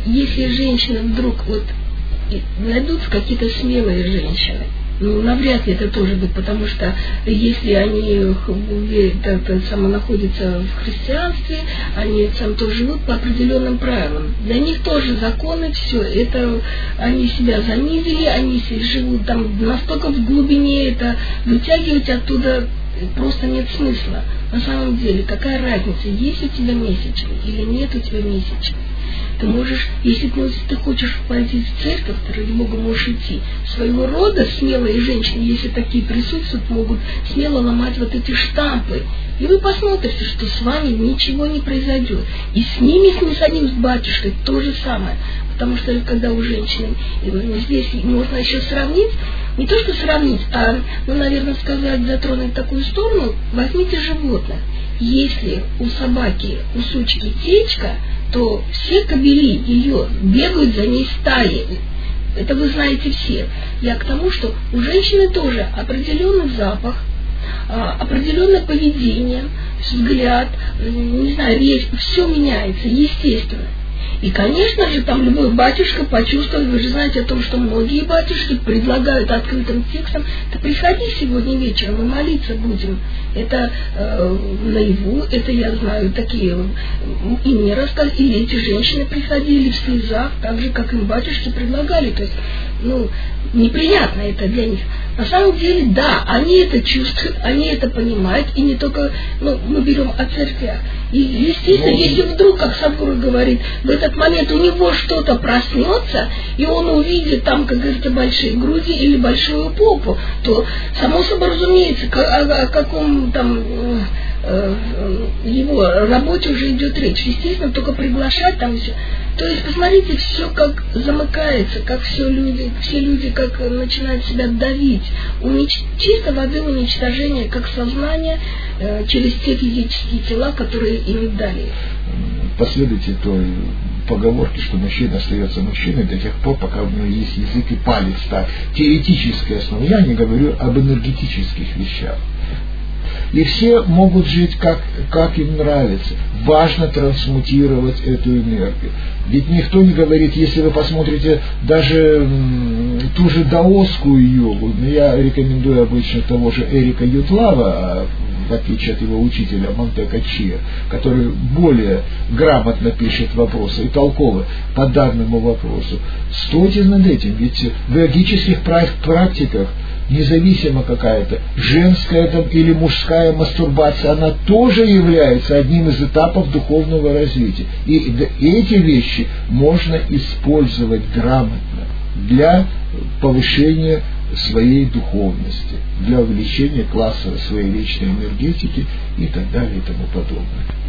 если женщины вдруг вот найдутся какие-то смелые женщины, ну, навряд ли это тоже будет, потому что если они находятся в христианстве, они там тоже живут по определенным правилам. Для них тоже законы, все это, они себя занизили, они живут там настолько в глубине, это вытягивать оттуда просто нет смысла. На самом деле, какая разница, есть у тебя месячный или нет у тебя месячный? Ты можешь, если ты хочешь пойти в церковь, ты, ради Бога, можешь идти. Своего рода смелые женщины, если такие присутствуют, могут смело ломать вот эти штампы. И вы посмотрите, что с вами ничего не произойдет. И с ними, с самим, с батюшкой, то же самое. Потому что когда у женщины, здесь можно еще сравнить, не то что сравнить, а, наверное, затронуть такую сторону, возьмите животных. Если у собаки, у сучки течка, то все кобели ее бегают за ней стаей. Это вы знаете все. Я к тому, что у женщины тоже определенный запах, определенное поведение, взгляд, не знаю, речь, все меняется, естественно. И, конечно же, там любой батюшка почувствует, вы же знаете о том, что многие батюшки предлагают открытым текстом, да приходи сегодня вечером, мы молиться будем. Это наяву, это я знаю, такие и мне рассказывали, и эти женщины приходили в слезах, так же, как им батюшки предлагали. То есть, неприятно это для них. На самом деле, да, они это чувствуют, они это понимают, и не только, мы берем о церквях. И, естественно, если вдруг, как Садхгуру говорит, в этот момент у него что-то проснется, и он увидит там, как говорится, большие груди или большую попу, то, само собой разумеется, о каком там его работе уже идет речь. Естественно, только приглашать там все. То есть, посмотрите, все как замыкается, как все люди как начинают себя давить. Чисто воды уничтожение как сознание через те физические тела, которые им дали. Последуйте той поговорке, что мужчина остается мужчиной до тех пор, пока у него есть язык и палец. Так, теоретическая основа. Я не говорю об энергетических вещах. И все могут жить как им нравится. Важно трансмутировать эту энергию. Ведь никто не говорит, если вы посмотрите даже ту же даосскую йогу, я рекомендую обычно того же Эрика Ютлава, в отличие от его учителя Монтека Чиа, который более грамотно пишет вопросы и толково по данному вопросу. Стойте над этим, ведь в йогических практиках, независимо какая-то женская там, или мужская мастурбация, она тоже является одним из этапов духовного развития. И эти вещи можно использовать грамотно для повышения своей духовности, для увеличения класса своей личной энергетики и так далее и тому подобное.